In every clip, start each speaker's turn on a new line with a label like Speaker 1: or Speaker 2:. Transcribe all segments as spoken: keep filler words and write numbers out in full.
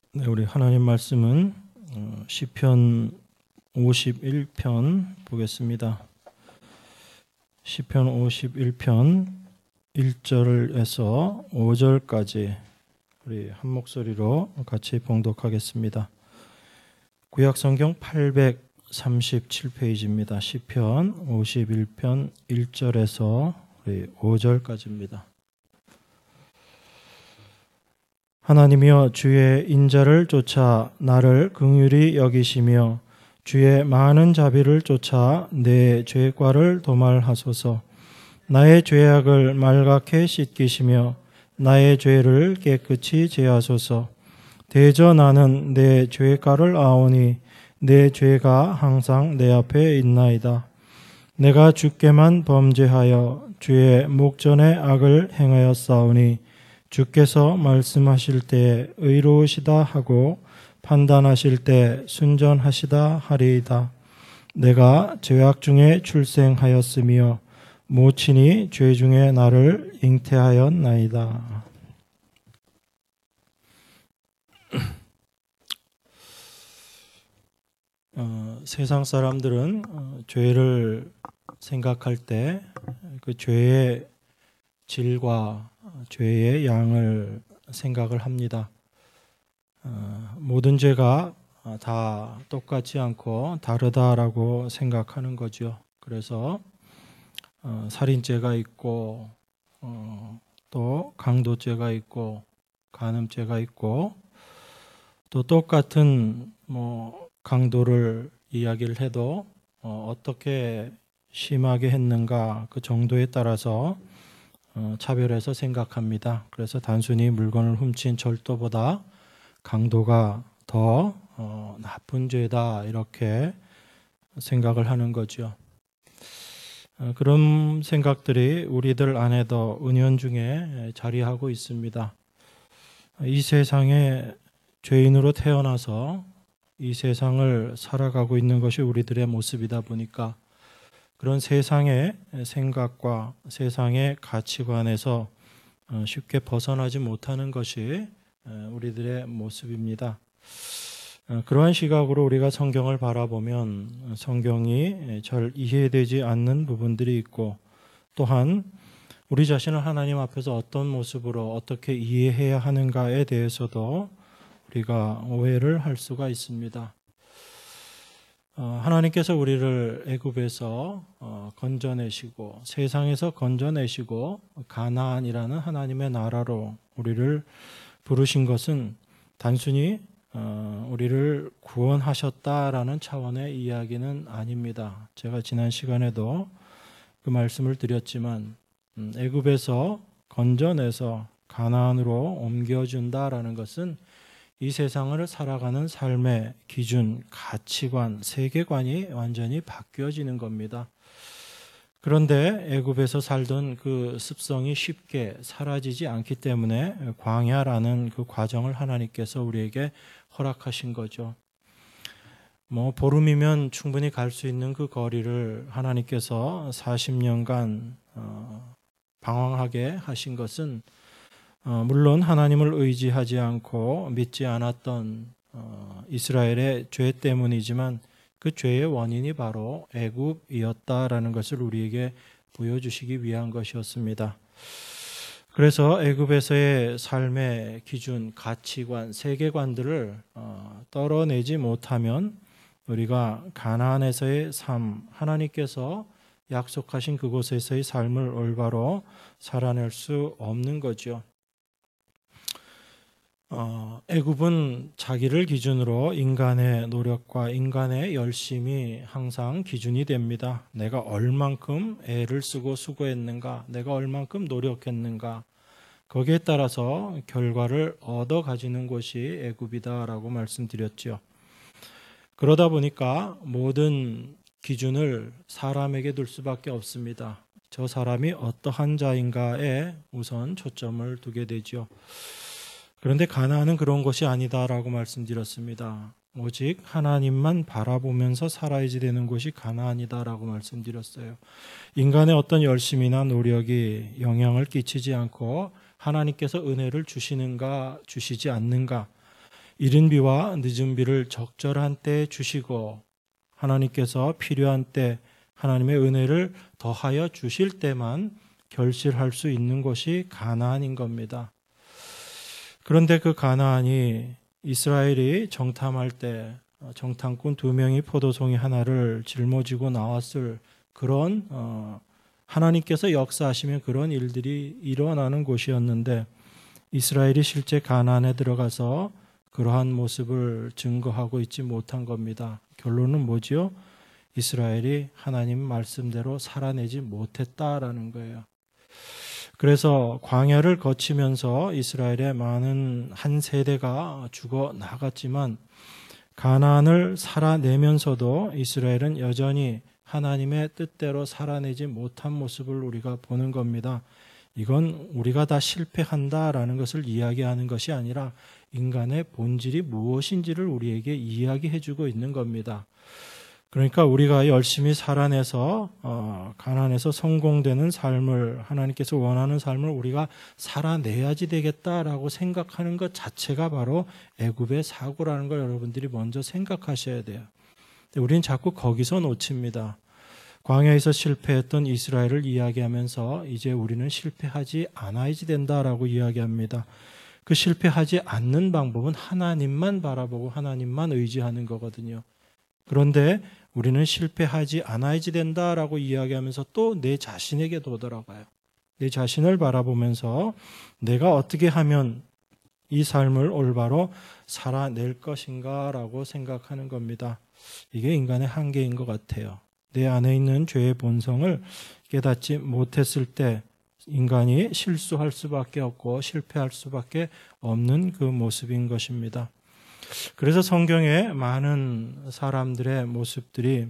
Speaker 1: 네, 우리 하나님 말씀은 시편 오십일 편 보겠습니다. 시편 오십일 편 일 절에서 오 절까지 우리 한 목소리로 같이 봉독하겠습니다. 구약성경 팔백삼십칠 페이지입니다. 시편 오십일 편 일 절에서 우리 오 절까지입니다. 하나님이여, 주의 인자를 쫓아 나를 긍휼히 여기시며 주의 많은 자비를 쫓아 내 죄과를 도말하소서. 나의 죄악을 말갛게 씻기시며 나의 죄를 깨끗이 제하소서. 대저 나는 내 죄가를 아오니 내 죄가 항상 내 앞에 있나이다. 내가 주께만 범죄하여 주의 목전에 악을 행하였사오니 주께서 말씀하실 때 의로우시다 하고 판단하실 때 순전하시다 하리이다. 내가 죄악 중에 출생하였으며 모친이 죄 중에 나를 잉태하였나이다. 어, 세상 사람들은 어, 죄를 생각할 때 그 죄의 질과 죄의 양을 생각을 합니다. 어, 모든 죄가 다 똑같지 않고 다르다라고 생각하는 거죠. 그래서 어, 살인죄가 있고 어, 또 강도죄가 있고 간음죄가 있고 또 똑같은 뭐 강도를 이야기를 해도 어, 어떻게 심하게 했는가 그 정도에 따라서 어, 차별해서 생각합니다. 그래서 단순히 물건을 훔친 절도보다 강도가 더 어, 나쁜 죄다 이렇게 생각을 하는 거죠. 어, 그런 생각들이 우리들 안에도 은연중에 자리하고 있습니다. 이 세상에 죄인으로 태어나서 이 세상을 살아가고 있는 것이 우리들의 모습이다 보니까 그런 세상의 생각과 세상의 가치관에서 쉽게 벗어나지 못하는 것이 우리들의 모습입니다. 그러한 시각으로 우리가 성경을 바라보면 성경이 잘 이해되지 않는 부분들이 있고 또한 우리 자신을 하나님 앞에서 어떤 모습으로 어떻게 이해해야 하는가에 대해서도 우리가 오해를 할 수가 있습니다. 어, 하나님께서 우리를 애굽에서 어, 건져내시고 세상에서 건져내시고 가나안이라는 하나님의 나라로 우리를 부르신 것은 단순히 어, 우리를 구원하셨다라는 차원의 이야기는 아닙니다. 제가 지난 시간에도 그 말씀을 드렸지만 음, 애굽에서 건져내서 가나안으로 옮겨준다라는 것은 이 세상을 살아가는 삶의 기준, 가치관, 세계관이 완전히 바뀌어지는 겁니다. 그런데 애굽에서 살던 그 습성이 쉽게 사라지지 않기 때문에 광야라는 그 과정을 하나님께서 우리에게 허락하신 거죠. 뭐 보름이면 충분히 갈 수 있는 그 거리를 하나님께서 사십 년간 어, 방황하게 하신 것은 어, 물론 하나님을 의지하지 않고 믿지 않았던 어, 이스라엘의 죄 때문이지만 그 죄의 원인이 바로 애굽이었다라는 것을 우리에게 보여주시기 위한 것이었습니다. 그래서 애굽에서의 삶의 기준, 가치관, 세계관들을 어, 떨어내지 못하면 우리가 가나안에서의 삶, 하나님께서 약속하신 그곳에서의 삶을 올바로 살아낼 수 없는 거죠. 어, 애굽은 자기를 기준으로 인간의 노력과 인간의 열심이 항상 기준이 됩니다. 내가 얼만큼 애를 쓰고 수고했는가, 내가 얼만큼 노력했는가, 거기에 따라서 결과를 얻어 가지는 곳이 애굽이다라고 말씀드렸죠. 그러다 보니까 모든 기준을 사람에게 둘 수밖에 없습니다. 저 사람이 어떠한 자인가에 우선 초점을 두게 되죠. 그런데 가나안은 그런 것이 아니다라고 말씀드렸습니다. 오직 하나님만 바라보면서 살아야지 되는 곳이 가나안이다라고 말씀드렸어요. 인간의 어떤 열심이나 노력이 영향을 끼치지 않고 하나님께서 은혜를 주시는가 주시지 않는가, 이른 비와 늦은 비를 적절한 때에 주시고 하나님께서 필요한 때 하나님의 은혜를 더하여 주실 때만 결실할 수 있는 곳이 가나안인 겁니다. 그런데 그 가나안이 이스라엘이 정탐할 때 정탐꾼 두 명이 포도송이 하나를 짊어지고 나왔을 그런 어, 하나님께서 역사하시면 그런 일들이 일어나는 곳이었는데 이스라엘이 실제 가나안에 들어가서 그러한 모습을 증거하고 있지 못한 겁니다. 결론은 뭐지요? 이스라엘이 하나님 말씀대로 살아내지 못했다라는 거예요. 그래서 광야를 거치면서 이스라엘의 많은 한 세대가 죽어 나갔지만 가나안을 살아내면서도 이스라엘은 여전히 하나님의 뜻대로 살아내지 못한 모습을 우리가 보는 겁니다. 이건 우리가 다 실패한다라는 것을 이야기하는 것이 아니라 인간의 본질이 무엇인지를 우리에게 이야기해 주고 있는 겁니다. 그러니까 우리가 열심히 살아내서 어, 가난해서 성공되는 삶을 하나님께서 원하는 삶을 우리가 살아내야지 되겠다라고 생각하는 것 자체가 바로 애굽의 사고라는 걸 여러분들이 먼저 생각하셔야 돼요. 우리는 자꾸 거기서 놓칩니다. 광야에서 실패했던 이스라엘을 이야기하면서 이제 우리는 실패하지 않아야지 된다라고 이야기합니다. 그 실패하지 않는 방법은 하나님만 바라보고 하나님만 의지하는 거거든요. 그런데 우리는 실패하지 않아야지 된다라고 이야기하면서 또 내 자신에게 도돌아가요. 내 자신을 바라보면서 내가 어떻게 하면 이 삶을 올바로 살아낼 것인가라고 생각하는 겁니다. 이게 인간의 한계인 것 같아요. 내 안에 있는 죄의 본성을 깨닫지 못했을 때 인간이 실수할 수밖에 없고 실패할 수밖에 없는 그 모습인 것입니다. 그래서 성경에 많은 사람들의 모습들이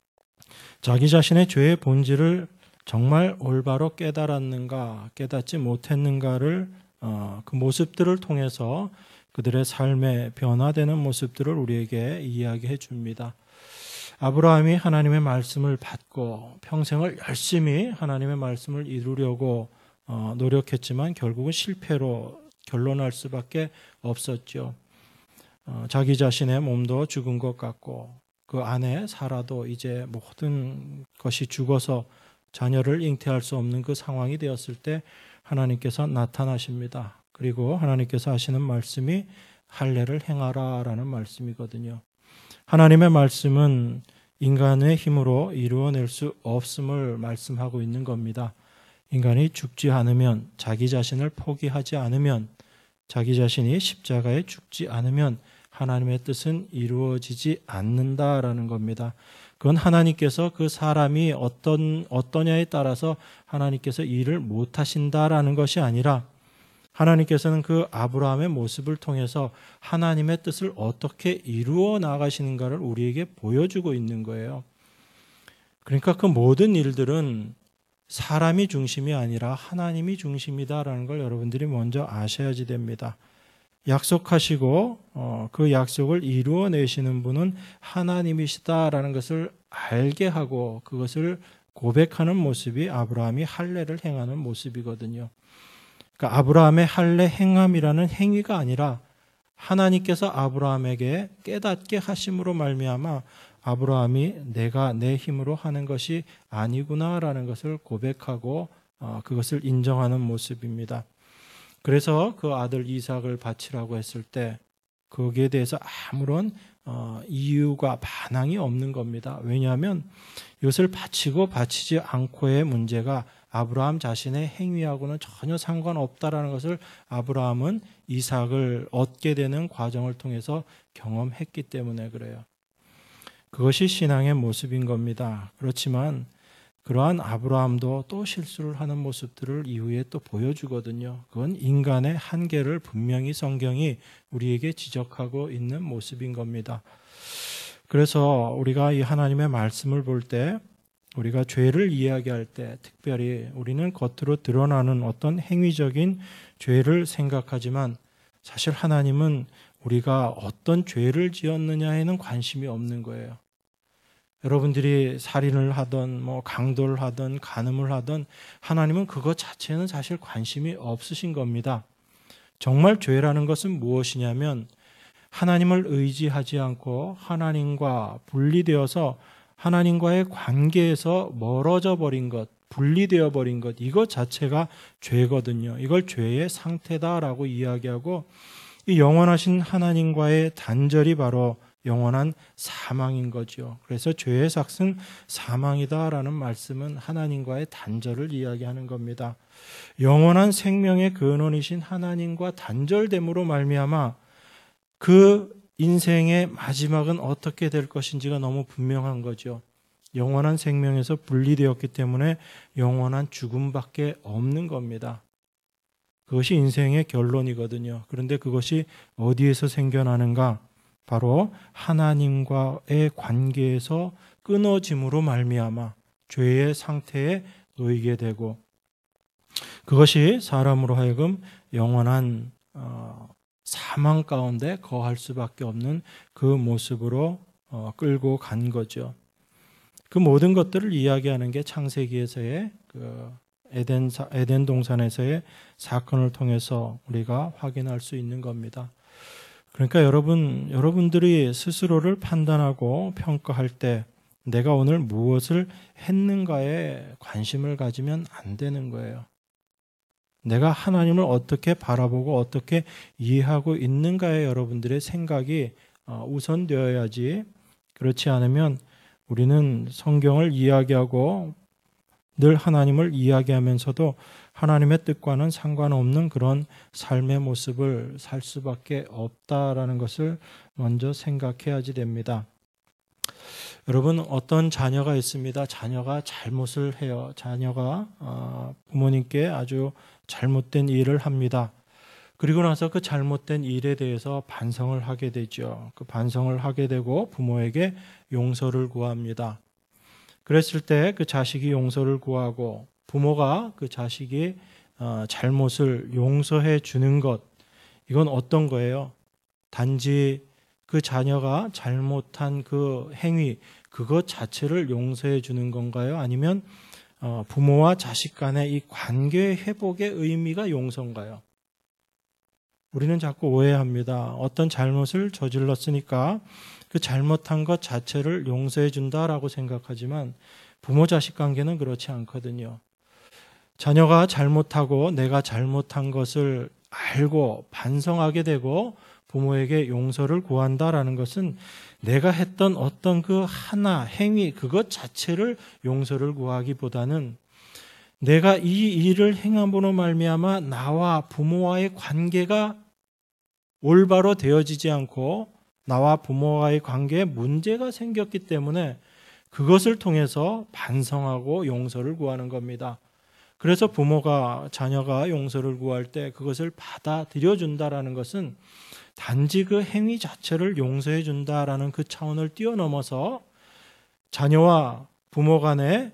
Speaker 1: 자기 자신의 죄의 본질을 정말 올바로 깨달았는가, 깨닫지 못했는가를 어, 그 모습들을 통해서 그들의 삶에 변화되는 모습들을 우리에게 이야기해 줍니다. 아브라함이 하나님의 말씀을 받고 평생을 열심히 하나님의 말씀을 이루려고 어, 노력했지만 결국은 실패로 결론할 수밖에 없었죠. 어, 자기 자신의 몸도 죽은 것 같고 그 아내 사라도 이제 모든 것이 죽어서 자녀를 잉태할 수 없는 그 상황이 되었을 때 하나님께서 나타나십니다. 그리고 하나님께서 하시는 말씀이 할례를 행하라라는 말씀이거든요. 하나님의 말씀은 인간의 힘으로 이루어낼 수 없음을 말씀하고 있는 겁니다. 인간이 죽지 않으면, 자기 자신을 포기하지 않으면, 자기 자신이 십자가에 죽지 않으면 하나님의 뜻은 이루어지지 않는다라는 겁니다. 그건 하나님께서 그 사람이 어떤, 어떠냐에 따라서 하나님께서 일을 못하신다라는 것이 아니라 하나님께서는 그 아브라함의 모습을 통해서 하나님의 뜻을 어떻게 이루어 나가시는가를 우리에게 보여주고 있는 거예요. 그러니까 그 모든 일들은 사람이 중심이 아니라 하나님이 중심이다라는 걸 여러분들이 먼저 아셔야지 됩니다. 약속하시고 어, 그 약속을 이루어내시는 분은 하나님이시다라는 것을 알게 하고 그것을 고백하는 모습이 아브라함이 할례를 행하는 모습이거든요. 그러니까 아브라함의 할례 행함이라는 행위가 아니라 하나님께서 아브라함에게 깨닫게 하심으로 말미암아 아브라함이 내가 내 힘으로 하는 것이 아니구나라는 것을 고백하고 어, 그것을 인정하는 모습입니다. 그래서 그 아들 이삭을 바치라고 했을 때 거기에 대해서 아무런 어, 이유가 반항이 없는 겁니다. 왜냐하면 이것을 바치고 바치지 않고의 문제가 아브라함 자신의 행위하고는 전혀 상관없다라는 것을 아브라함은 이삭을 얻게 되는 과정을 통해서 경험했기 때문에 그래요. 그것이 신앙의 모습인 겁니다. 그렇지만 그러한 아브라함도 또 실수를 하는 모습들을 이후에 또 보여주거든요. 그건 인간의 한계를 분명히 성경이 우리에게 지적하고 있는 모습인 겁니다. 그래서 우리가 이 하나님의 말씀을 볼 때 우리가 죄를 이야기할 때 특별히 우리는 겉으로 드러나는 어떤 행위적인 죄를 생각하지만 사실 하나님은 우리가 어떤 죄를 지었느냐에는 관심이 없는 거예요. 여러분들이 살인을 하든 뭐 강도를 하든 간음을 하든 하나님은 그것 자체는 사실 관심이 없으신 겁니다. 정말 죄라는 것은 무엇이냐면 하나님을 의지하지 않고 하나님과 분리되어서 하나님과의 관계에서 멀어져 버린 것, 분리되어 버린 것, 이것 자체가 죄거든요. 이걸 죄의 상태다라고 이야기하고, 이 영원하신 하나님과의 단절이 바로 영원한 사망인 거죠. 그래서 죄의 삭은 사망이다라는 말씀은 하나님과의 단절을 이야기하는 겁니다. 영원한 생명의 근원이신 하나님과 단절됨으로 말미암아 그 인생의 마지막은 어떻게 될 것인지가 너무 분명한 거죠. 영원한 생명에서 분리되었기 때문에 영원한 죽음밖에 없는 겁니다. 그것이 인생의 결론이거든요. 그런데 그것이 어디에서 생겨나는가? 바로 하나님과의 관계에서 끊어짐으로 말미암아 죄의 상태에 놓이게 되고, 그것이 사람으로 하여금 영원한 어, 사망 가운데 거할 수밖에 없는 그 모습으로 어, 끌고 간 거죠. 그 모든 것들을 이야기하는 게 창세기에서의 그 에덴, 에덴 동산에서의 사건을 통해서 우리가 확인할 수 있는 겁니다. 그러니까 여러분, 여러분들이 스스로를 판단하고 평가할 때 내가 오늘 무엇을 했는가에 관심을 가지면 안 되는 거예요. 내가 하나님을 어떻게 바라보고 어떻게 이해하고 있는가에 여러분들의 생각이 우선되어야지, 그렇지 않으면 우리는 성경을 이야기하고 늘 하나님을 이야기하면서도 하나님의 뜻과는 상관없는 그런 삶의 모습을 살 수밖에 없다라는 것을 먼저 생각해야지 됩니다. 여러분, 어떤 자녀가 있습니다. 자녀가 잘못을 해요. 자녀가 부모님께 아주 잘못된 일을 합니다. 그리고 나서 그 잘못된 일에 대해서 반성을 하게 되죠. 그 반성을 하게 되고 부모에게 용서를 구합니다. 그랬을 때 그 자식이 용서를 구하고 부모가 그 자식이 잘못을 용서해 주는 것, 이건 어떤 거예요? 단지 그 자녀가 잘못한 그 행위, 그것 자체를 용서해 주는 건가요? 아니면 부모와 자식 간의 이 관계 회복의 의미가 용서인가요? 우리는 자꾸 오해합니다. 어떤 잘못을 저질렀으니까 그 잘못한 것 자체를 용서해 준다라고 생각하지만 부모 자식 관계는 그렇지 않거든요. 자녀가 잘못하고 내가 잘못한 것을 알고 반성하게 되고 부모에게 용서를 구한다라는 것은 내가 했던 어떤 그 하나 행위, 그것 자체를 용서를 구하기보다는 내가 이 일을 행함으로 말미암아 나와 부모와의 관계가 올바로 되어지지 않고 나와 부모와의 관계에 문제가 생겼기 때문에 그것을 통해서 반성하고 용서를 구하는 겁니다. 그래서 부모가 자녀가 용서를 구할 때 그것을 받아들여 준다라는 것은 단지 그 행위 자체를 용서해 준다라는 그 차원을 뛰어넘어서 자녀와 부모 간에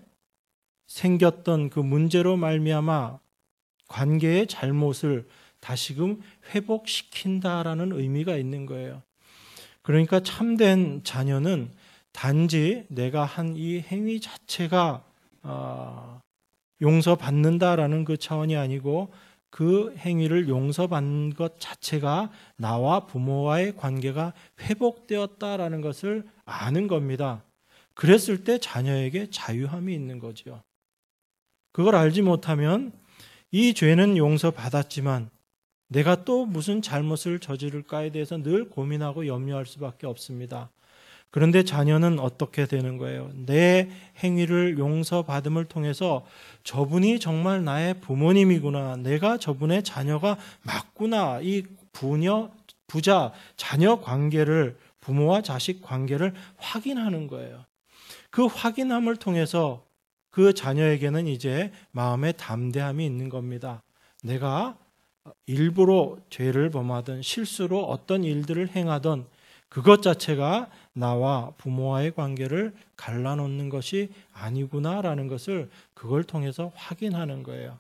Speaker 1: 생겼던 그 문제로 말미암아 관계의 잘못을 다시금 회복시킨다라는 의미가 있는 거예요. 그러니까 참된 자녀는 단지 내가 한 이 행위 자체가 어, 용서받는다라는 그 차원이 아니고 그 행위를 용서받는 것 자체가 나와 부모와의 관계가 회복되었다라는 것을 아는 겁니다. 그랬을 때 자녀에게 자유함이 있는 거죠. 그걸 알지 못하면 이 죄는 용서받았지만 내가 또 무슨 잘못을 저지를까에 대해서 늘 고민하고 염려할 수밖에 없습니다. 그런데 자녀는 어떻게 되는 거예요? 내 행위를 용서받음을 통해서 저분이 정말 나의 부모님이구나, 내가 저분의 자녀가 맞구나, 이 부녀, 부자, 자녀 관계를, 부모와 자식 관계를 확인하는 거예요. 그 확인함을 통해서 그 자녀에게는 이제 마음의 담대함이 있는 겁니다. 내가 일부러 죄를 범하든 실수로 어떤 일들을 행하든 그것 자체가 나와 부모와의 관계를 갈라놓는 것이 아니구나라는 것을 그걸 통해서 확인하는 거예요.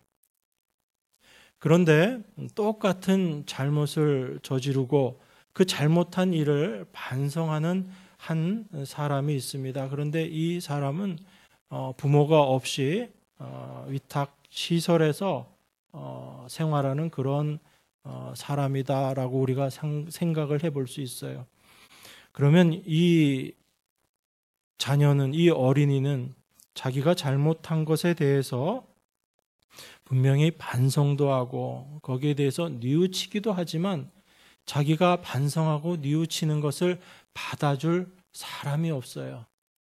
Speaker 1: 그런데 똑같은 잘못을 저지르고 그 잘못한 일을 반성하는 한 사람이 있습니다. 그런데 이 사람은 부모가 없이 위탁 시설에서 생활하는 그런 사람이다라고 우리가 생각을 해볼 수 있어요. 그러면 이 자녀는, 이 어린이는 자기가 잘못한 것에 대해서 분명히 반성도 하고 거기에 대해서 뉘우치기도 하지만 자기가 반성하고 뉘우치는 것을 받아줄 사람이 없어요.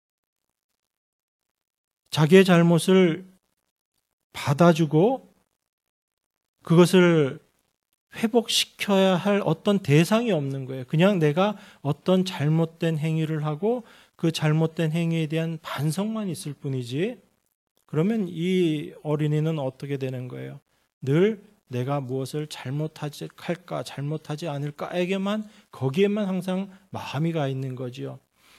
Speaker 1: 자기의 잘못을 받아주고 그것을 회복시켜야 할 어떤 대상이 없는 거예요. 그냥 내가 어떤 잘못된 행위를 하고 그 잘못된 행위에 대한 반성만 있을 뿐이지. 그러면 이 어린이는 어떻게 되는 거예요? 늘 내가 무엇을 잘못하지 할까, 잘못하지 않을까에게만, 거기에만 항상 마음이 가 있는 거지요.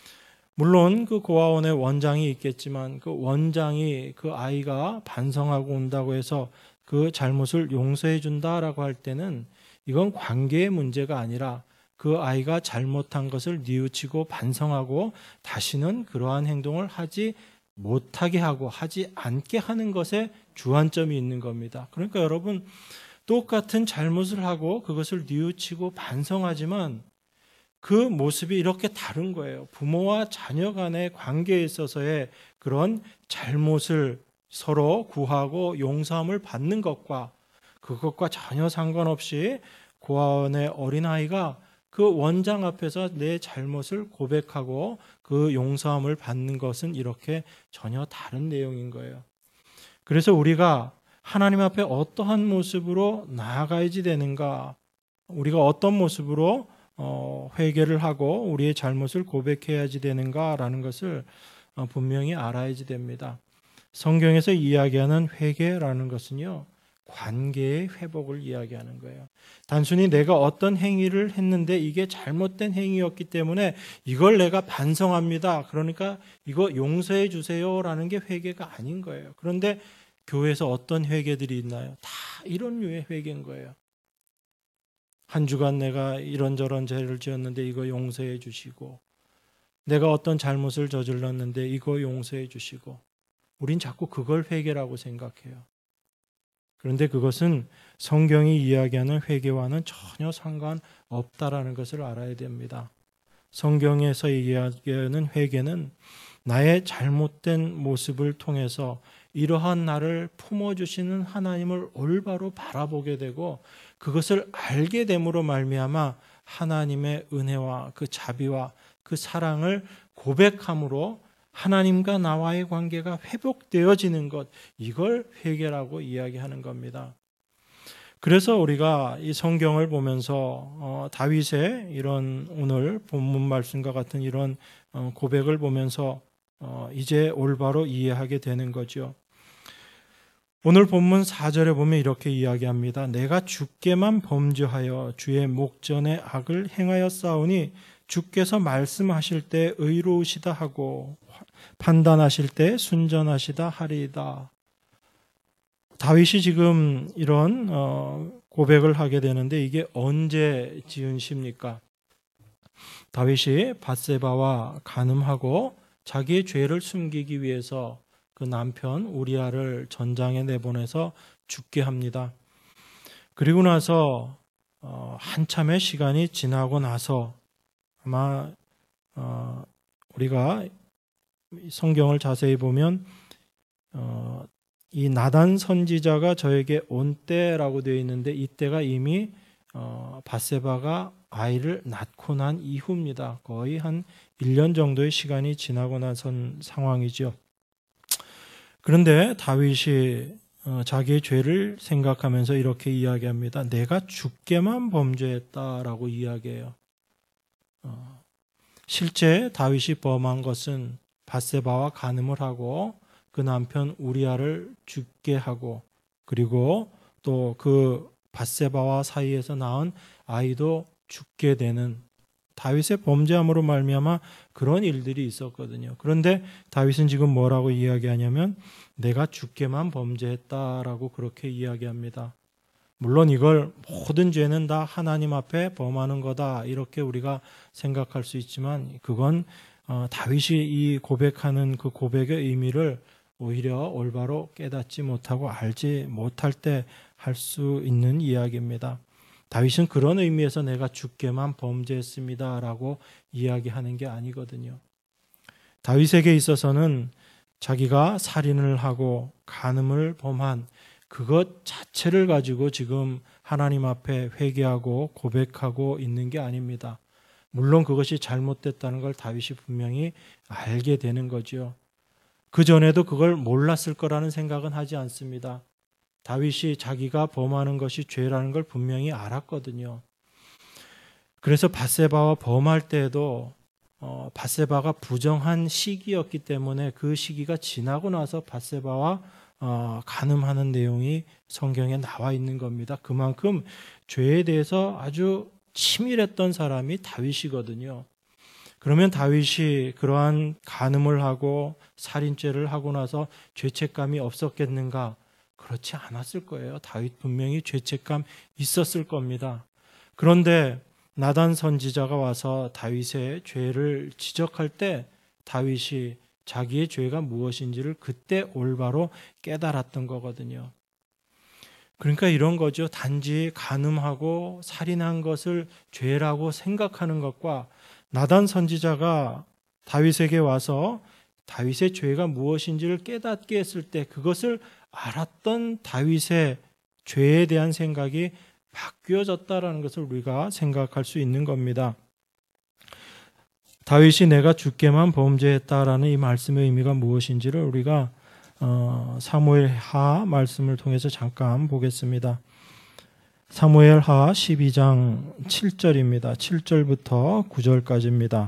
Speaker 1: 물론 그 고아원에 원장이 있겠지만 그 원장이 그 아이가 반성하고 온다고 해서 그 잘못을 용서해 준다라고 할 때는 이건 관계의 문제가 아니라 그 아이가 잘못한 것을 뉘우치고 반성하고 다시는 그러한 행동을 하지 못하게 하고 하지 않게 하는 것에 주안점이 있는 겁니다. 그러니까 여러분, 똑같은 잘못을 하고 그것을 뉘우치고 반성하지만 그 모습이 이렇게 다른 거예요. 부모와 자녀 간의 관계에 있어서의 그런 잘못을 서로 구하고 용서함을 받는 것과 그것과 전혀 상관없이 고아원의 어린아이가 그 원장 앞에서 내 잘못을 고백하고 그 용서함을 받는 것은 이렇게 전혀 다른 내용인 거예요. 그래서 우리가 하나님 앞에 어떠한 모습으로 나아가야지 되는가, 우리가 어떤 모습으로 어, 회개를 하고 우리의 잘못을 고백해야지 되는가라는 것을 어, 분명히 알아야지 됩니다. 성경에서 이야기하는 회개라는 것은요, 관계의 회복을 이야기하는 거예요. 단순히 내가 어떤 행위를 했는데 이게 잘못된 행위였기 때문에 이걸 내가 반성합니다. 그러니까 이거 용서해 주세요라는 게 회개가 아닌 거예요. 그런데 교회에서 어떤 회개들이 있나요? 다 이런 류의 회개인 거예요. 한 주간 내가 이런저런 죄를 지었는데 이거 용서해 주시고, 내가 어떤 잘못을 저질렀는데 이거 용서해 주시고, 우린 자꾸 그걸 회개라고 생각해요. 그런데 그것은 성경이 이야기하는 회개와는 전혀 상관없다라는 것을 알아야 됩니다. 성경에서 이야기하는 회개는 나의 잘못된 모습을 통해서 이러한 나를 품어주시는 하나님을 올바로 바라보게 되고 그것을 알게 됨으로 말미암아 하나님의 은혜와 그 자비와 그 사랑을 고백함으로 하나님과 나와의 관계가 회복되어지는 것, 이걸 회개라고 이야기하는 겁니다. 그래서 우리가 이 성경을 보면서 어, 다윗의 이런 오늘 본문 말씀과 같은 이런 어, 고백을 보면서 어, 이제 올바로 이해하게 되는 거죠. 오늘 본문 사 절에 보면 이렇게 이야기합니다. 내가 주께만 범죄하여 주의 목전에 악을 행하였사오니 주께서 말씀하실 때 의로우시다 하고 판단하실 때 순전하시다 하리이다. 다윗이 지금 이런 고백을 하게 되는데 이게 언제 지은 시입니까? 다윗이 밧세바와 간음하고 자기의 죄를 숨기기 위해서 그 남편 우리아를 전장에 내보내서 죽게 합니다. 그리고 나서 한참의 시간이 지나고 나서 아마 우리가 성경을 자세히 보면 이 나단 선지자가 저에게 온 때라고 되어 있는데 이때가 이미 밧세바가 아이를 낳고 난 이후입니다. 거의 한 일 년 정도의 시간이 지나고 나선 상황이죠. 그런데 다윗이 자기의 죄를 생각하면서 이렇게 이야기합니다. 내가 주께만 범죄했다라고 이야기해요. 실제 다윗이 범한 것은 밧세바와 간음을 하고 그 남편 우리아를 죽게 하고 그리고 또 그 밧세바와 사이에서 낳은 아이도 죽게 되는 다윗의 범죄함으로 말미암아 그런 일들이 있었거든요. 그런데 다윗은 지금 뭐라고 이야기하냐면 내가 주께만 범죄했다라고 그렇게 이야기합니다. 물론 이걸 모든 죄는 다 하나님 앞에 범하는 거다 이렇게 우리가 생각할 수 있지만 그건 어, 다윗이 이 고백하는 그 고백의 의미를 오히려 올바로 깨닫지 못하고 알지 못할 때 할 수 있는 이야기입니다. 다윗은 그런 의미에서 내가 주께만 범죄했습니다라고 이야기하는 게 아니거든요. 다윗에게 있어서는 자기가 살인을 하고 간음을 범한 그것 자체를 가지고 지금 하나님 앞에 회개하고 고백하고 있는 게 아닙니다. 물론 그것이 잘못됐다는 걸 다윗이 분명히 알게 되는 거죠. 그 전에도 그걸 몰랐을 거라는 생각은 하지 않습니다. 다윗이 자기가 범하는 것이 죄라는 걸 분명히 알았거든요. 그래서 밧세바와 범할 때에도 어, 밧세바가 부정한 시기였기 때문에 그 시기가 지나고 나서 밧세바와 어, 간음하는 내용이 성경에 나와 있는 겁니다. 그만큼 죄에 대해서 아주 치밀했던 사람이 다윗이거든요. 그러면 다윗이 그러한 간음을 하고 살인죄를 하고 나서 죄책감이 없었겠는가? 그렇지 않았을 거예요. 다윗 분명히 죄책감 있었을 겁니다. 그런데 나단 선지자가 와서 다윗의 죄를 지적할 때 다윗이 자기의 죄가 무엇인지를 그때 올바로 깨달았던 거거든요. 그러니까 이런 거죠. 단지 간음하고 살인한 것을 죄라고 생각하는 것과 나단 선지자가 다윗에게 와서 다윗의 죄가 무엇인지를 깨닫게 했을 때 그것을 알았던 다윗의 죄에 대한 생각이 바뀌어졌다라는 것을 우리가 생각할 수 있는 겁니다. 다윗이 내가 주께만 범죄했다라는 이 말씀의 의미가 무엇인지를 우리가 어, 사무엘하 말씀을 통해서 잠깐 보겠습니다. 사무엘하 십이 장 칠 절입니다. 칠 절부터 구 절까지입니다.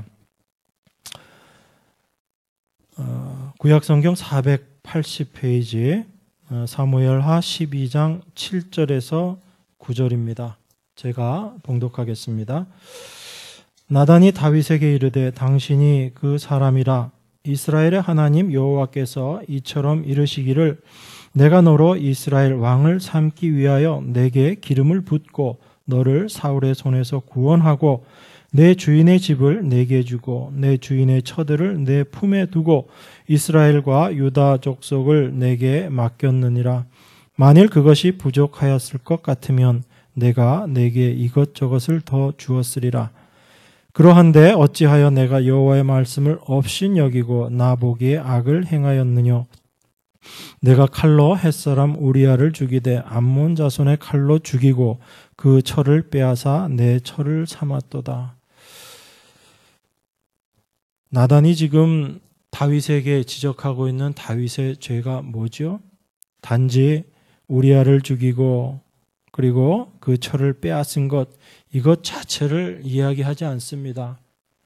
Speaker 1: 어, 구약성경 사백팔십 페이지 어, 사무엘하 십이 장 칠 절에서 구 절입니다. 제가 봉독하겠습니다. 나단이 다윗에게 이르되 당신이 그 사람이라 이스라엘의 하나님 여호와께서 이처럼 이르시기를 내가 너로 이스라엘 왕을 삼기 위하여 내게 기름을 붓고 너를 사울의 손에서 구원하고 내 주인의 집을 내게 주고 내 주인의 처들을 내 품에 두고 이스라엘과 유다 족속을 내게 맡겼느니라. 만일 그것이 부족하였을 것 같으면 내가 내게 이것저것을 더 주었으리라. 그러한데 어찌하여 내가 여호와의 말씀을 업신여기고 나 보기에 악을 행하였느냐. 내가 칼로 햇사람 우리아를 죽이되 암몬 자손의 칼로 죽이고 그 철을 빼앗아 내 철을 삼았도다. 나단이 지금 다윗에게 지적하고 있는 다윗의 죄가 뭐죠? 단지 우리아를 죽이고 그리고 그 철을 빼앗은 것, 이것 자체를 이야기하지 않습니다.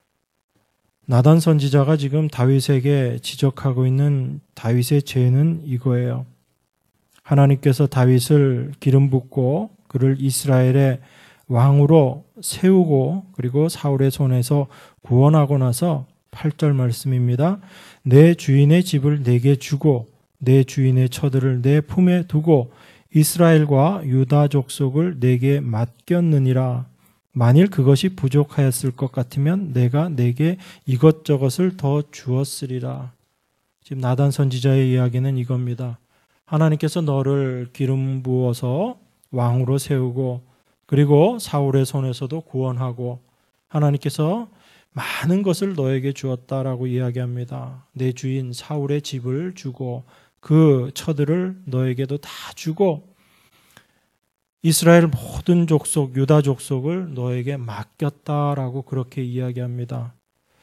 Speaker 1: 나단 선지자가 지금 다윗에게 지적하고 있는 다윗의 죄는 이거예요. 하나님께서 다윗을 기름 붓고 그를 이스라엘의 왕으로 세우고 그리고 사울의 손에서 구원하고 나서 팔 절 말씀입니다. 내 주인의 집을 내게 주고 내 주인의 처들을 내 품에 두고 이스라엘과 유다 족속을 내게 맡겼느니라. 만일 그것이 부족하였을 것 같으면 내가 내게 이것저것을 더 주었으리라. 지금 나단 선지자의 이야기는 이겁니다. 하나님께서 너를 기름 부어서 왕으로 세우고 그리고 사울의 손에서도 구원하고 하나님께서 많은 것을 너에게 주었다라고 이야기합니다. 내 주인 사울의 집을 주고 그 처들을 너에게도 다 주고 이스라엘 모든 족속, 유다 족속을 너에게 맡겼다라고 그렇게 이야기합니다.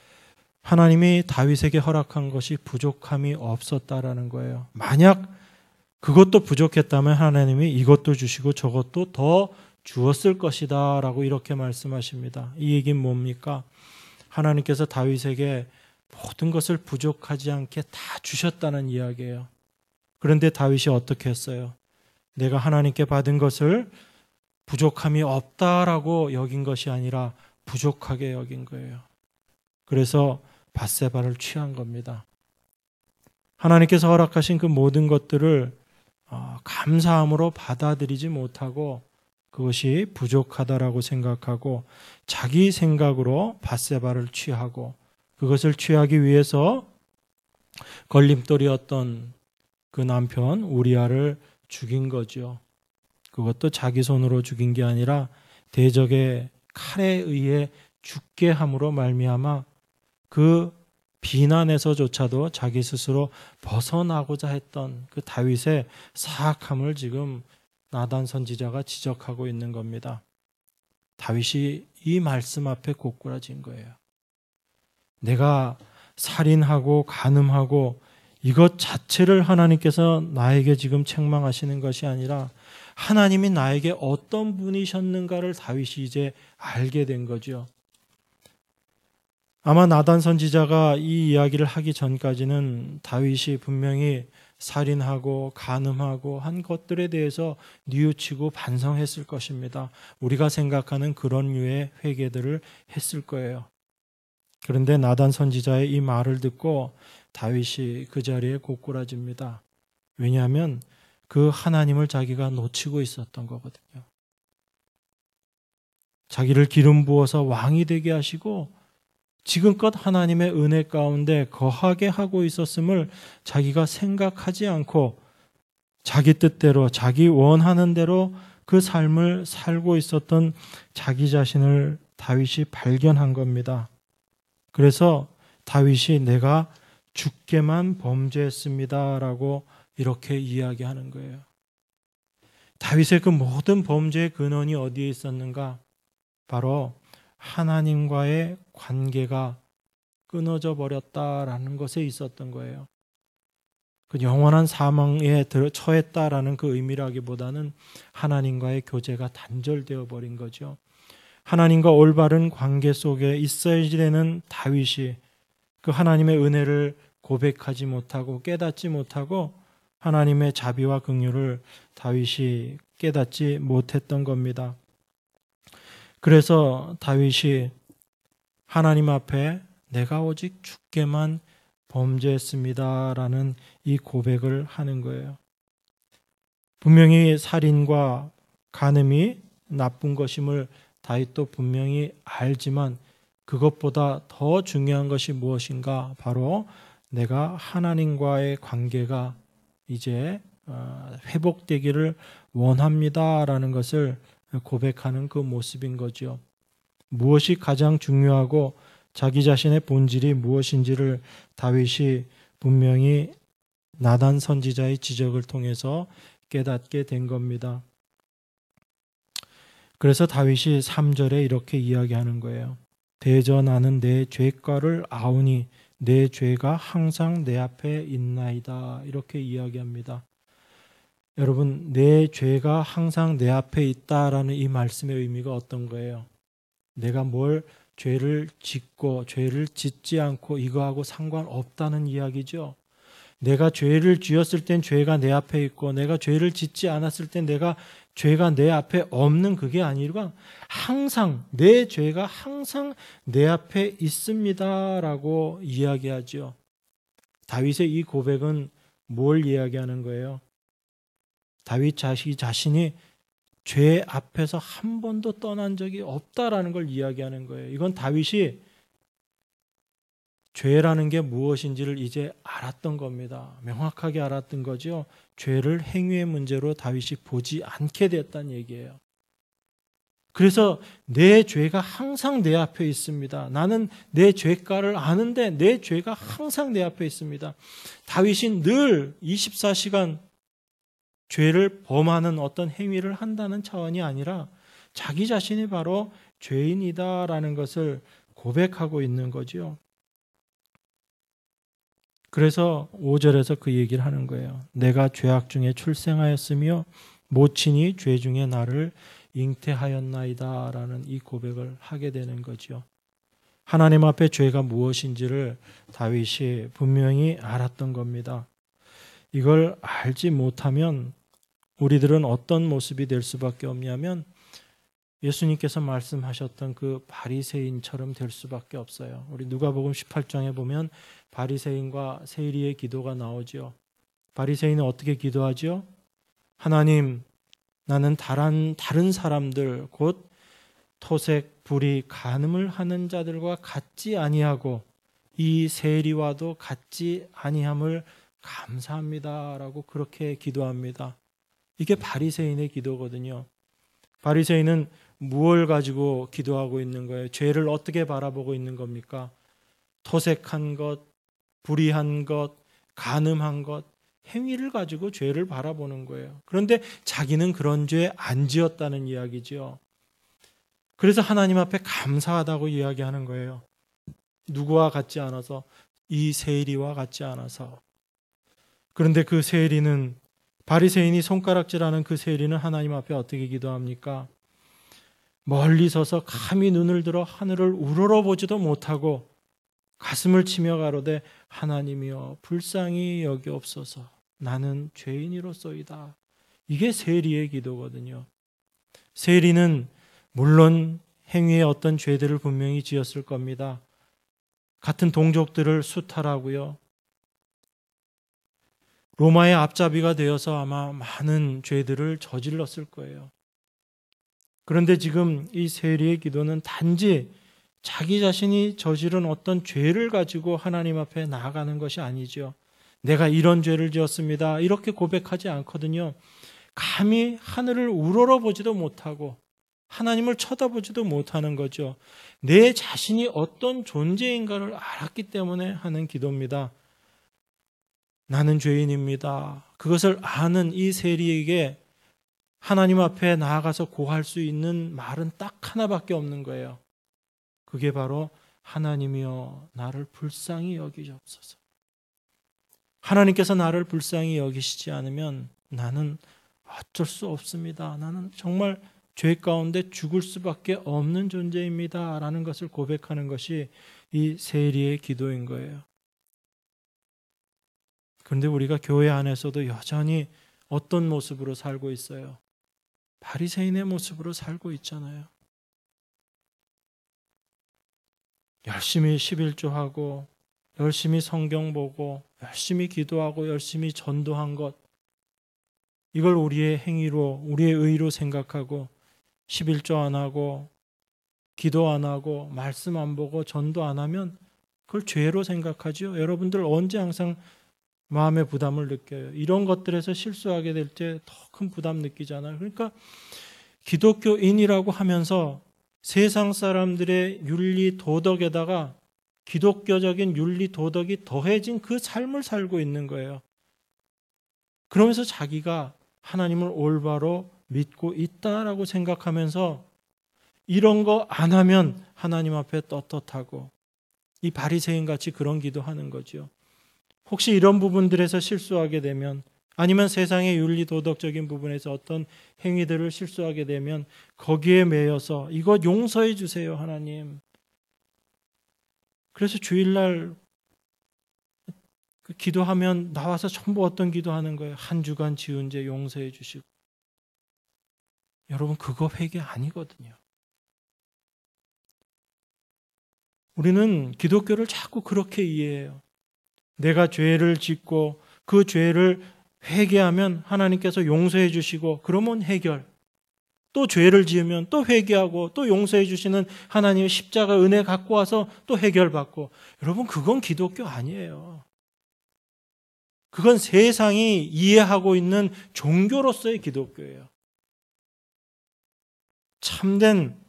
Speaker 1: 하나님이 다윗에게 허락한 것이 부족함이 없었다라는 거예요. 만약 그것도 부족했다면 하나님이 이것도 주시고 저것도 더 주었을 것이다 라고 이렇게 말씀하십니다. 이 얘기는 뭡니까? 하나님께서 다윗에게 모든 것을 부족하지 않게 다 주셨다는 이야기예요. 그런데 다윗이 어떻게 했어요? 내가 하나님께 받은 것을 부족함이 없다라고 여긴 것이 아니라 부족하게 여긴 거예요. 그래서 밧세바를 취한 겁니다. 하나님께서 허락하신 그 모든 것들을 감사함으로 받아들이지 못하고 그것이 부족하다라고 생각하고 자기 생각으로 밧세바를 취하고 그것을 취하기 위해서 걸림돌이었던 그 남편 우리아를 죽인 거죠. 그것도 자기 손으로 죽인 게 아니라 대적의 칼에 의해 죽게 함으로 말미암아 그 비난에서조차도 자기 스스로 벗어나고자 했던 그 다윗의 사악함을 지금 나단 선지자가 지적하고 있는 겁니다. 다윗이 이 말씀 앞에 고꾸라진 거예요. 내가 살인하고 간음하고 이것 자체를 하나님께서 나에게 지금 책망하시는 것이 아니라 하나님이 나에게 어떤 분이셨는가를 다윗이 이제 알게 된 거죠. 아마 나단 선지자가 이 이야기를 하기 전까지는 다윗이 분명히 살인하고 간음하고 한 것들에 대해서 뉘우치고 반성했을 것입니다. 우리가 생각하는 그런 류의 회개들을 했을 거예요. 그런데 나단 선지자의 이 말을 듣고 다윗이 그 자리에 고꾸라집니다. 왜냐하면 그 하나님을 자기가 놓치고 있었던 거거든요. 자기를 기름 부어서 왕이 되게 하시고 지금껏 하나님의 은혜 가운데 거하게 하고 있었음을 자기가 생각하지 않고 자기 뜻대로 자기 원하는 대로 그 삶을 살고 있었던 자기 자신을 다윗이 발견한 겁니다. 그래서 다윗이 내가 주께만 범죄했습니다라고 이렇게 이야기하는 거예요. 다윗의 그 모든 범죄의 근원이 어디에 있었는가? 바로 하나님과의 관계가 끊어져 버렸다라는 것에 있었던 거예요. 그 영원한 사망에 처했다라는 그 의미라기보다는 하나님과의 교제가 단절되어 버린 거죠. 하나님과 올바른 관계 속에 있어야지 되는 다윗이 그 하나님의 은혜를 고백하지 못하고 깨닫지 못하고 하나님의 자비와 긍휼을 다윗이 깨닫지 못했던 겁니다. 그래서 다윗이 하나님 앞에 내가 오직 주께만 범죄했습니다라는 이 고백을 하는 거예요. 분명히 살인과 간음이 나쁜 것임을 다윗도 분명히 알지만 그것보다 더 중요한 것이 무엇인가? 바로 내가 하나님과의 관계가 이제 회복되기를 원합니다라는 것을 고백하는 그 모습인 거죠. 무엇이 가장 중요하고 자기 자신의 본질이 무엇인지를 다윗이 분명히 나단 선지자의 지적을 통해서 깨닫게 된 겁니다. 그래서 다윗이 삼 절에 이렇게 이야기하는 거예요. 대저 나는 내 죄가를 아오니 내 죄가 항상 내 앞에 있나이다. 이렇게 이야기합니다. 여러분, 내 죄가 항상 내 앞에 있다라는 이 말씀의 의미가 어떤 거예요? 내가 뭘 죄를 짓고 죄를 짓지 않고 이거하고 상관없다는 이야기죠. 내가 죄를 지었을 땐 죄가 내 앞에 있고 내가 죄를 짓지 않았을 땐 내가 죄가 내 앞에 없는 그게 아니라 항상 내 죄가 항상 내 앞에 있습니다라고 이야기하죠. 다윗의 이 고백은 뭘 이야기하는 거예요? 다윗 자식 자신이 죄 앞에서 한 번도 떠난 적이 없다라는 걸 이야기하는 거예요. 이건 다윗이 죄라는 게 무엇인지를 이제 알았던 겁니다. 명확하게 알았던 거죠. 죄를 행위의 문제로 다윗이 보지 않게 됐다는 얘기예요. 그래서 내 죄가 항상 내 앞에 있습니다. 나는 내 죄가를 아는데 내 죄가 항상 내 앞에 있습니다. 다윗이 늘 이십사 시간 죄를 범하는 어떤 행위를 한다는 차원이 아니라 자기 자신이 바로 죄인이다라는 것을 고백하고 있는 거죠. 그래서 오 절에서 그 얘기를 하는 거예요. 내가 죄악 중에 출생하였으며 모친이 죄 중에 나를 잉태하였나이다 라는 이 고백을 하게 되는 거죠. 하나님 앞에 죄가 무엇인지를 다윗이 분명히 알았던 겁니다. 이걸 알지 못하면 우리들은 어떤 모습이 될 수밖에 없냐면 예수님께서 말씀하셨던 그 바리새인처럼 될 수밖에 없어요. 우리 누가복음 십팔 장에 보면 바리새인과 세리의 기도가 나오죠. 바리새인은 어떻게 기도하죠? 하나님, 나는 다른 다른 사람들 곧 토색, 불의, 간음을 하는 자들과 같지 아니하고 이 세리와도 같지 아니함을 감사합니다라고 그렇게 기도합니다. 이게 바리새인의 기도거든요. 바리새인은 무엇을 가지고 기도하고 있는 거예요? 죄를 어떻게 바라보고 있는 겁니까? 토색한 것, 불의한 것, 간음한 것, 행위를 가지고 죄를 바라보는 거예요. 그런데 자기는 그런 죄 안 지었다는 이야기죠. 그래서 하나님 앞에 감사하다고 이야기하는 거예요. 누구와 같지 않아서, 이 세리와 같지 않아서. 그런데 그 세리는, 바리새인이 손가락질하는 그 세리는 하나님 앞에 어떻게 기도합니까? 멀리 서서 감히 눈을 들어 하늘을 우러러보지도 못하고 가슴을 치며 가로되 하나님이여 불쌍히 여기옵소서 나는 죄인이로소이다. 이게 세리의 기도거든요. 세리는 물론 행위에 어떤 죄들을 분명히 지었을 겁니다. 같은 동족들을 수탈하고요. 로마의 앞잡이가 되어서 아마 많은 죄들을 저질렀을 거예요. 그런데 지금 이 세리의 기도는 단지 자기 자신이 저지른 어떤 죄를 가지고 하나님 앞에 나아가는 것이 아니죠. 내가 이런 죄를 지었습니다. 이렇게 고백하지 않거든요. 감히 하늘을 우러러보지도 못하고 하나님을 쳐다보지도 못하는 거죠. 내 자신이 어떤 존재인가를 알았기 때문에 하는 기도입니다. 나는 죄인입니다. 그것을 아는 이 세리에게 하나님 앞에 나아가서 고할 수 있는 말은 딱 하나밖에 없는 거예요. 그게 바로 하나님이여 나를 불쌍히 여기시옵소서. 하나님께서 나를 불쌍히 여기시지 않으면 나는 어쩔 수 없습니다. 나는 정말 죄 가운데 죽을 수밖에 없는 존재입니다. 라는 것을 고백하는 것이 이 세리의 기도인 거예요. 그런데 우리가 교회 안에서도 여전히 어떤 모습으로 살고 있어요? 바리새인의 모습으로 살고 있잖아요. 열심히 십일조하고 열심히 성경 보고 열심히 기도하고 열심히 전도한 것, 이걸 우리의 행위로 우리의 의로 생각하고 십일조 안 하고 기도 안 하고 말씀 안 보고 전도 안 하면 그걸 죄로 생각하죠. 여러분들 언제 항상 마음의 부담을 느껴요? 이런 것들에서 실수하게 될 때 더 큰 부담 느끼잖아요. 그러니까 기독교인이라고 하면서 세상 사람들의 윤리 도덕에다가 기독교적인 윤리 도덕이 더해진 그 삶을 살고 있는 거예요. 그러면서 자기가 하나님을 올바로 믿고 있다라고 생각하면서 이런 거 안 하면 하나님 앞에 떳떳하고 이 바리새인 같이 그런 기도하는 거죠. 혹시 이런 부분들에서 실수하게 되면, 아니면 세상의 윤리 도덕적인 부분에서 어떤 행위들을 실수하게 되면 거기에 매여서 이거 용서해 주세요 하나님. 그래서 주일날 기도하면 나와서 전부 어떤 기도하는 거예요? 한 주간 지은 죄 용서해 주시고. 여러분 그거 회개 아니거든요. 우리는 기독교를 자꾸 그렇게 이해해요. 내가 죄를 짓고 그 죄를 회개하면 하나님께서 용서해 주시고 그러면 해결. 또 죄를 지으면 또 회개하고 또 용서해 주시는 하나님의 십자가 은혜 갖고 와서 또 해결받고. 여러분 그건 기독교 아니에요. 그건 세상이 이해하고 있는 종교로서의 기독교예요. 참된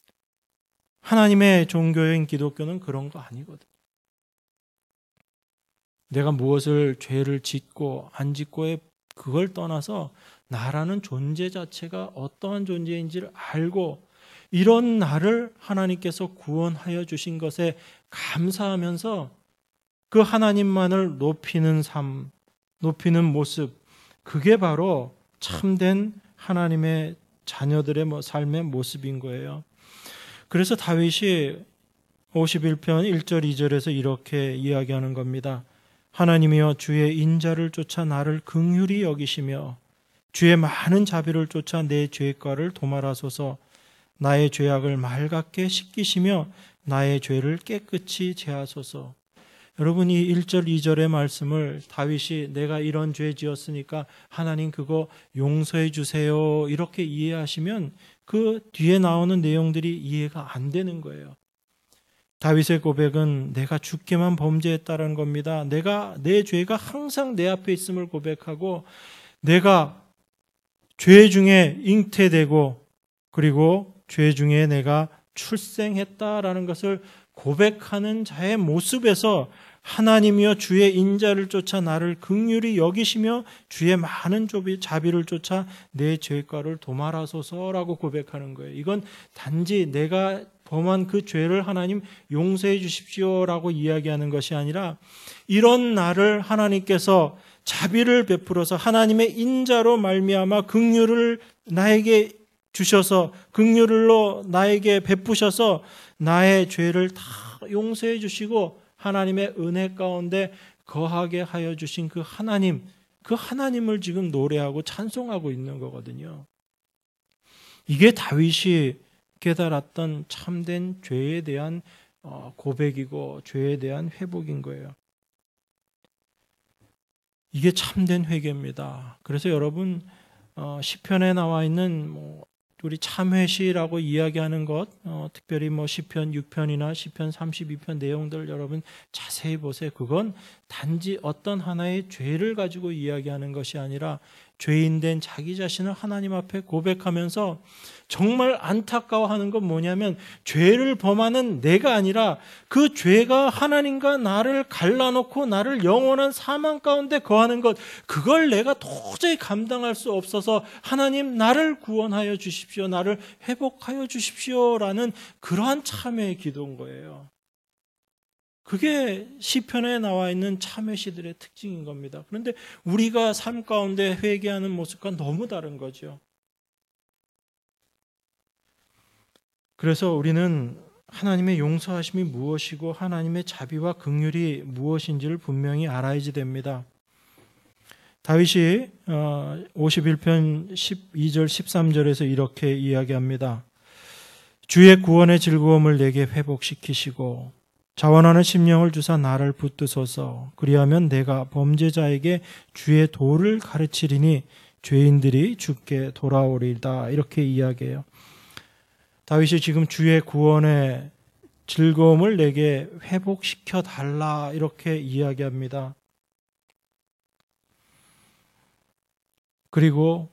Speaker 1: 하나님의 종교인 기독교는 그런 거 아니거든요. 내가 무엇을 죄를 짓고 안 짓고의 그걸 떠나서 나라는 존재 자체가 어떠한 존재인지를 알고 이런 나를 하나님께서 구원하여 주신 것에 감사하면서 그 하나님만을 높이는 삶, 높이는 모습, 그게 바로 참된 하나님의 자녀들의 삶의 모습인 거예요. 그래서 다윗이 오십일 편 일 절 이 절에서 이렇게 이야기하는 겁니다. 하나님이여 주의 인자를 쫓아 나를 긍휼히 여기시며 주의 많은 자비를 쫓아 내 죄가를 도말하소서. 나의 죄악을 맑게 씻기시며 나의 죄를 깨끗이 제하소서. 여러분 이 일 절 이 절의 말씀을 다윗이 내가 이런 죄 지었으니까 하나님 그거 용서해 주세요 이렇게 이해하시면 그 뒤에 나오는 내용들이 이해가 안 되는 거예요. 다윗의 고백은 내가 죽게만 범죄했다는 겁니다. 내가 내 죄가 항상 내 앞에 있음을 고백하고 내가 죄 중에 잉태되고 그리고 죄 중에 내가 출생했다라는 것을 고백하는 자의 모습에서 하나님이여 주의 인자를 쫓아 나를 긍휼히 여기시며 주의 많은 자비를 쫓아 내 죄가를 도말하소서라고 고백하는 거예요. 이건 단지 내가 범한 그 죄를 하나님 용서해 주십시오라고 이야기하는 것이 아니라 이런 나를 하나님께서 자비를 베풀어서 하나님의 인자로 말미암아 긍휼을 나에게 주셔서 긍휼로 나에게 베푸셔서 나의 죄를 다 용서해 주시고 하나님의 은혜 가운데 거하게 하여 주신 그 하나님, 그 하나님을 지금 노래하고 찬송하고 있는 거거든요. 이게 다윗이 깨달았던 참된 죄에 대한 고백이고 죄에 대한 회복인 거예요. 이게 참된 회개입니다. 그래서 여러분 시편에 나와 있는 뭐 우리 참회시라고 이야기하는 것, 어, 특별히 뭐 시편 육 편이나 시편 삼십이 편 내용들 여러분 자세히 보세요. 그건 단지 어떤 하나의 죄를 가지고 이야기하는 것이 아니라 죄인된 자기 자신을 하나님 앞에 고백하면서 정말 안타까워하는 건 뭐냐면 죄를 범하는 내가 아니라 그 죄가 하나님과 나를 갈라놓고 나를 영원한 사망 가운데 거하는 것, 그걸 내가 도저히 감당할 수 없어서 하나님 나를 구원하여 주십시오, 나를 회복하여 주십시오라는 그러한 참회의 기도인 거예요. 그게 시편에 나와 있는 참회시들의 특징인 겁니다. 그런데 우리가 삶 가운데 회개하는 모습과 너무 다른 거죠. 그래서 우리는 하나님의 용서하심이 무엇이고 하나님의 자비와 긍휼이 무엇인지를 분명히 알아야지 됩니다. 다윗이 오십일 편 십이 절 십삼 절에서 이렇게 이야기합니다. 주의 구원의 즐거움을 내게 회복시키시고 자원하는 심령을 주사 나를 붙드소서. 그리하면 내가 범죄자에게 주의 도를 가르치리니 죄인들이 주께 돌아오리다. 이렇게 이야기해요. 다윗이 지금 주의 구원의 즐거움을 내게 회복시켜 달라 이렇게 이야기합니다. 그리고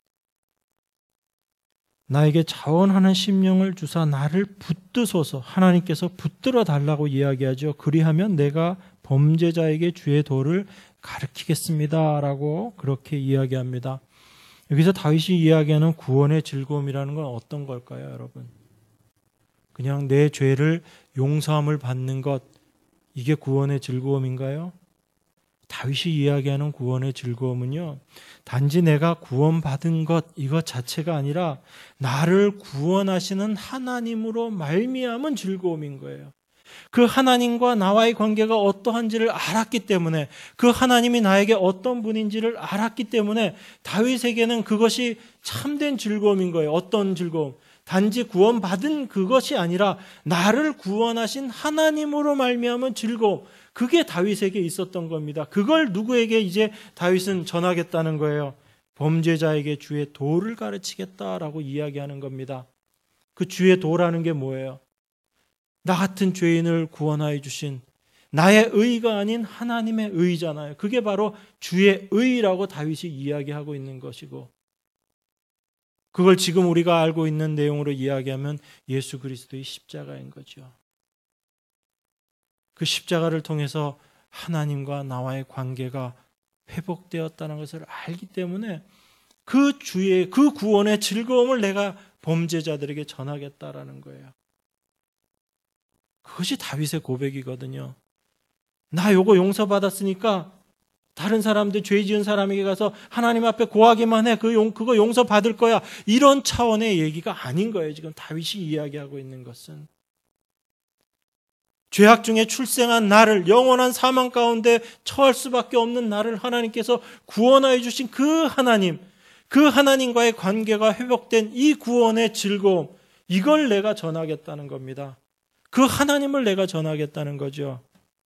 Speaker 1: 나에게 자원하는 심령을 주사 나를 붙드소서. 하나님께서 붙들어 달라고 이야기하죠. 그리하면 내가 범죄자에게 주의 도를 가르치겠습니다 라고 그렇게 이야기합니다. 여기서 다윗이 이야기하는 구원의 즐거움이라는 건 어떤 걸까요, 여러분? 그냥 내 죄를 용서함을 받는 것, 이게 구원의 즐거움인가요? 다윗이 이야기하는 구원의 즐거움은요, 단지 내가 구원받은 것 이것 자체가 아니라 나를 구원하시는 하나님으로 말미암은 즐거움인 거예요. 그 하나님과 나와의 관계가 어떠한지를 알았기 때문에, 그 하나님이 나에게 어떤 분인지를 알았기 때문에 다윗에게는 그것이 참된 즐거움인 거예요. 어떤 즐거움? 단지 구원받은 그것이 아니라 나를 구원하신 하나님으로 말미암은 즐거움, 그게 다윗에게 있었던 겁니다. 그걸 누구에게 이제 다윗은 전하겠다는 거예요. 범죄자에게 주의 도를 가르치겠다라고 이야기하는 겁니다. 그 주의 도라는 게 뭐예요? 나 같은 죄인을 구원하여 주신 나의 의가 아닌 하나님의 의잖아요. 그게 바로 주의 의라고 다윗이 이야기하고 있는 것이고, 그걸 지금 우리가 알고 있는 내용으로 이야기하면 예수 그리스도의 십자가인 거죠. 그 십자가를 통해서 하나님과 나와의 관계가 회복되었다는 것을 알기 때문에 그 주의 그 구원의 즐거움을 내가 범죄자들에게 전하겠다라는 거예요. 그것이 다윗의 고백이거든요. 나 요거 용서받았으니까 다른 사람들, 죄 지은 사람에게 가서 하나님 앞에 고하기만 해. 그 용, 그거 용서받을 거야. 이런 차원의 얘기가 아닌 거예요. 지금 다윗이 이야기하고 있는 것은. 죄악 중에 출생한 나를, 영원한 사망 가운데 처할 수밖에 없는 나를 하나님께서 구원하여 주신 그 하나님, 그 하나님과의 관계가 회복된 이 구원의 즐거움, 이걸 내가 전하겠다는 겁니다. 그 하나님을 내가 전하겠다는 거죠.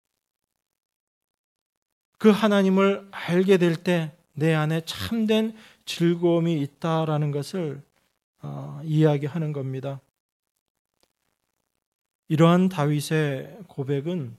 Speaker 1: 그 하나님을 알게 될 때 내 안에 참된 즐거움이 있다라는 것을 어, 이야기하는 겁니다. 이러한 다윗의 고백은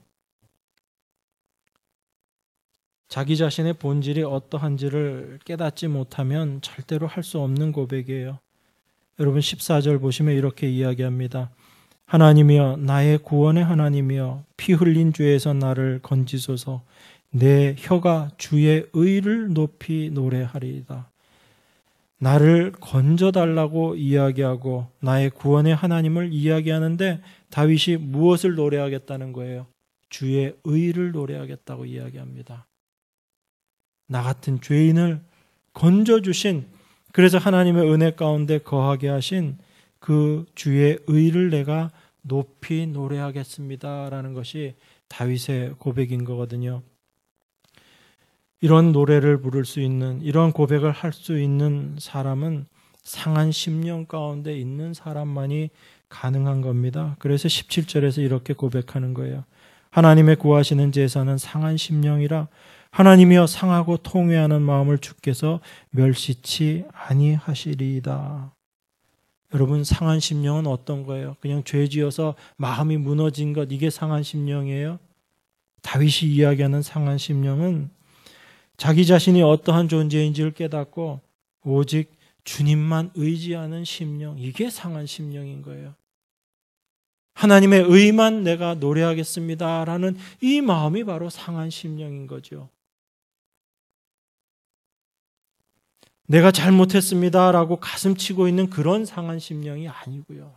Speaker 1: 자기 자신의 본질이 어떠한지를 깨닫지 못하면 절대로 할 수 없는 고백이에요. 여러분 십사 절 보시면 이렇게 이야기합니다. 하나님이여 나의 구원의 하나님이여 피 흘린 죄에서 나를 건지소서. 내 혀가 주의 의를 높이 노래하리이다. 나를 건져달라고 이야기하고 나의 구원의 하나님을 이야기하는데 다윗이 무엇을 노래하겠다는 거예요? 주의 의를 노래하겠다고 이야기합니다. 나 같은 죄인을 건져주신, 그래서 하나님의 은혜 가운데 거하게 하신 그 주의 의를 내가 높이 노래하겠습니다 라는 것이 다윗의 고백인 거거든요. 이런 노래를 부를 수 있는, 이런 고백을 할 수 있는 사람은 상한 심령 가운데 있는 사람만이 가능한 겁니다. 그래서 십칠 절에서 이렇게 고백하는 거예요. 하나님의 구하시는 제사는 상한 심령이라 하나님이여 상하고 통회하는 마음을 주께서 멸시치 아니하시리이다. 여러분, 상한 심령은 어떤 거예요? 그냥 죄 지어서 마음이 무너진 것, 이게 상한 심령이에요? 다윗이 이야기하는 상한 심령은 자기 자신이 어떠한 존재인지를 깨닫고 오직 주님만 의지하는 심령, 이게 상한 심령인 거예요. 하나님의 의만 내가 노래하겠습니다라는 이 마음이 바로 상한 심령인 거죠. 내가 잘못했습니다라고 가슴 치고 있는 그런 상한 심령이 아니고요.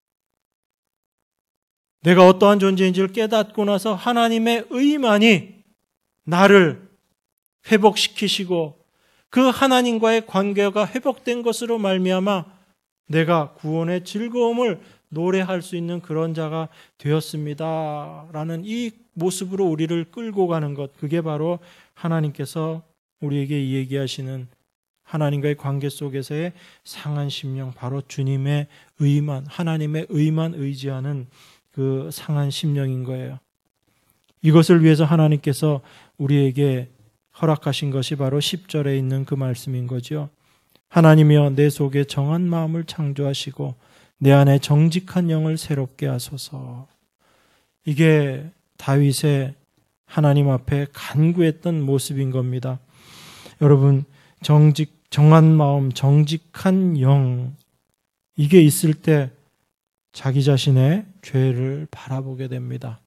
Speaker 1: 내가 어떠한 존재인지를 깨닫고 나서 하나님의 의만이 나를 회복시키시고 그 하나님과의 관계가 회복된 것으로 말미암아 내가 구원의 즐거움을 노래할 수 있는 그런 자가 되었습니다 라는 이 모습으로 우리를 끌고 가는 것, 그게 바로 하나님께서 우리에게 얘기하시는 하나님과의 관계 속에서의 상한 심령, 바로 주님의 의만, 하나님의 의만 의지하는 그 상한 심령인 거예요. 이것을 위해서 하나님께서 우리에게 허락하신 것이 바로 십 절에 있는 그 말씀인 거죠. 하나님이여 내 속에 정한 마음을 창조하시고 내 안에 정직한 영을 새롭게 하소서. 이게 다윗의 하나님 앞에 간구했던 모습인 겁니다. 여러분, 정직, 정한 마음, 정직한 영, 이게 있을 때 자기 자신의 죄를 바라보게 됩니다.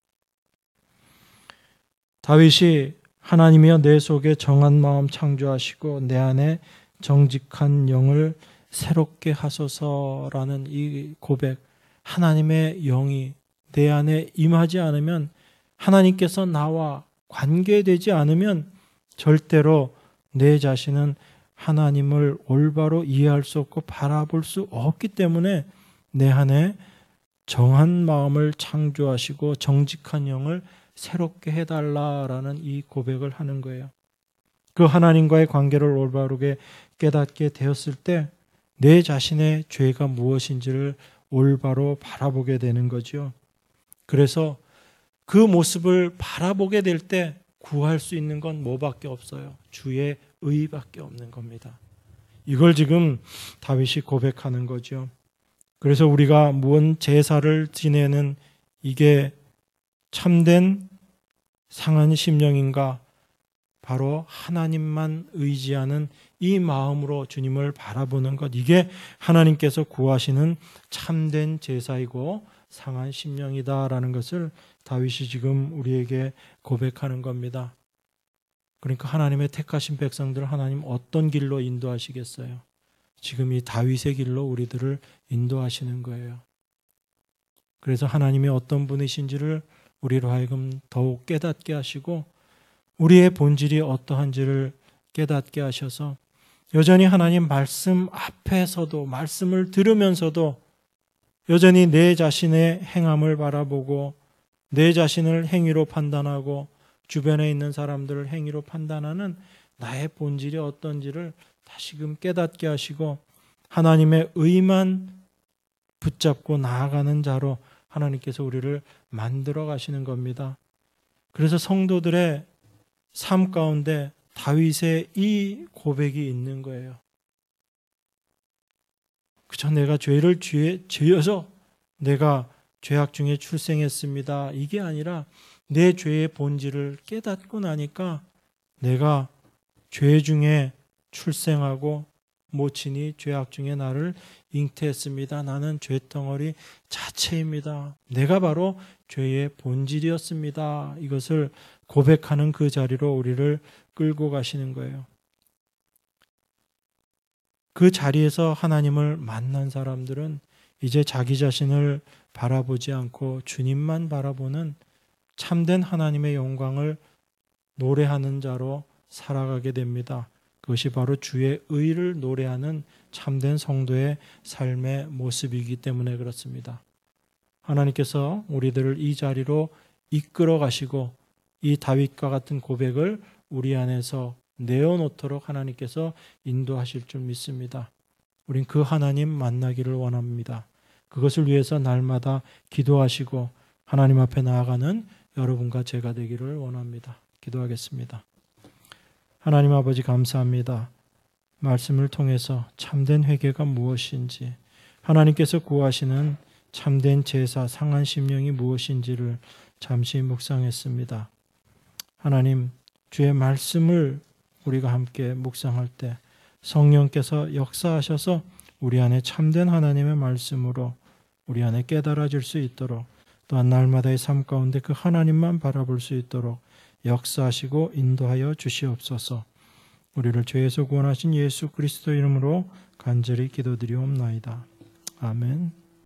Speaker 1: 다윗이 하나님이여 내 속에 정한 마음 창조하시고 내 안에 정직한 영을 새롭게 하소서라는 이 고백, 하나님의 영이 내 안에 임하지 않으면, 하나님께서 나와 관계되지 않으면 절대로 내 자신은 하나님을 올바로 이해할 수 없고 바라볼 수 없기 때문에 내 안에 정한 마음을 창조하시고 정직한 영을 새롭게 해달라라는 이 고백을 하는 거예요. 그 하나님과의 관계를 올바르게 깨닫게 되었을 때 내 자신의 죄가 무엇인지를 올바로 바라보게 되는 거죠. 그래서 그 모습을 바라보게 될 때 구할 수 있는 건 뭐밖에 없어요? 주의 의밖에 없는 겁니다. 이걸 지금 다윗이 고백하는 거죠. 그래서 우리가 무언 제사를 지내는 이게 참된 상한 심령인가? 바로 하나님만 의지하는 이 마음으로 주님을 바라보는 것, 이게 하나님께서 구하시는 참된 제사이고 상한 심령이다라는 것을 다윗이 지금 우리에게 고백하는 겁니다. 그러니까 하나님의 택하신 백성들을 하나님 어떤 길로 인도하시겠어요? 지금 이 다윗의 길로 우리들을 인도하시는 거예요. 그래서 하나님이 어떤 분이신지를 우리로 하여금 더욱 깨닫게 하시고 우리의 본질이 어떠한지를 깨닫게 하셔서 여전히 하나님 말씀 앞에서도, 말씀을 들으면서도 여전히 내 자신의 행함을 바라보고 내 자신을 행위로 판단하고 주변에 있는 사람들을 행위로 판단하는 나의 본질이 어떤지를 다시금 깨닫게 하시고 하나님의 의만 붙잡고 나아가는 자로 하나님께서 우리를 만들어 가시는 겁니다. 그래서 성도들의 삶 가운데 다윗의 이 고백이 있는 거예요. 그저 내가 죄를 지어서 내가 죄악 중에 출생했습니다. 이게 아니라 내 죄의 본질을 깨닫고 나니까 내가 죄 중에 출생하고 모친이 죄악 중에 나를 잉태했습니다. 나는 죄덩어리 자체입니다. 내가 바로 죄의 본질이었습니다. 이것을 고백하는 그 자리로 우리를 끌고 가시는 거예요. 그 자리에서 하나님을 만난 사람들은 이제 자기 자신을 바라보지 않고 주님만 바라보는 참된 하나님의 영광을 노래하는 자로 살아가게 됩니다. 그것이 바로 주의 의를 노래하는 참된 성도의 삶의 모습이기 때문에 그렇습니다. 하나님께서 우리들을 이 자리로 이끌어 가시고 이 다윗과 같은 고백을 우리 안에서 내어놓도록 하나님께서 인도하실 줄 믿습니다. 우린 그 하나님 만나기를 원합니다. 그것을 위해서 날마다 기도하시고 하나님 앞에 나아가는 여러분과 제가 되기를 원합니다. 기도하겠습니다. 하나님 아버지 감사합니다. 말씀을 통해서 참된 회개가 무엇인지, 하나님께서 구하시는 참된 제사 상한 심령이 무엇인지를 잠시 묵상했습니다. 하나님, 주의 말씀을 우리가 함께 묵상할 때 성령께서 역사하셔서 우리 안에 참된 하나님의 말씀으로 우리 안에 깨달아질 수 있도록, 또한 날마다의 삶 가운데 그 하나님만 바라볼 수 있도록 역사하시고 인도하여 주시옵소서. 우리를 죄에서 구원하신 예수 그리스도 이름으로 간절히 기도드리옵나이다. 아멘.